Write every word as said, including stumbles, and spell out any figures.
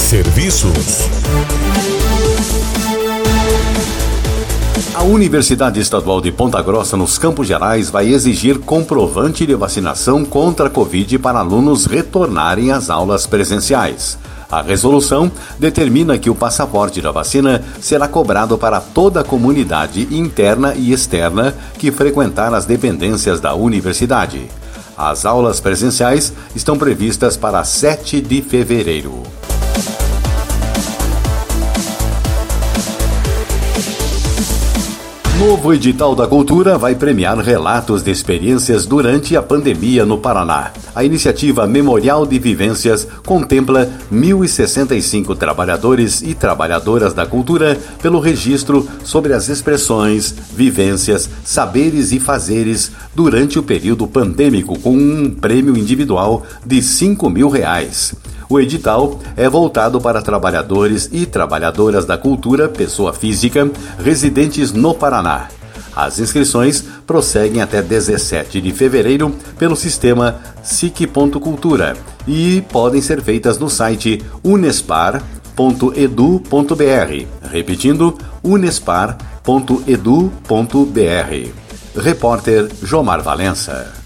Serviços. A Universidade Estadual de Ponta Grossa, nos Campos Gerais, vai exigir comprovante de vacinação contra a Covid para alunos retornarem às aulas presenciais. A resolução determina que o passaporte da vacina será cobrado para toda a comunidade interna e externa que frequentar as dependências da universidade. As aulas presenciais estão previstas para sete de fevereiro. Novo edital da Cultura vai premiar relatos de experiências durante a pandemia no Paraná. A iniciativa Memorial de Vivências contempla mil e sessenta e cinco trabalhadores e trabalhadoras da cultura pelo registro sobre as expressões, vivências, saberes e fazeres durante o período pandêmico, com um prêmio individual de cinco mil reais. O edital é voltado para trabalhadores e trabalhadoras da cultura, pessoa física, residentes no Paraná. As inscrições prosseguem até dezessete de fevereiro pelo sistema S I C ponto cultura e podem ser feitas no site unespar ponto edu ponto br. Repetindo, unespar ponto edu ponto br. Repórter Jomar Valença.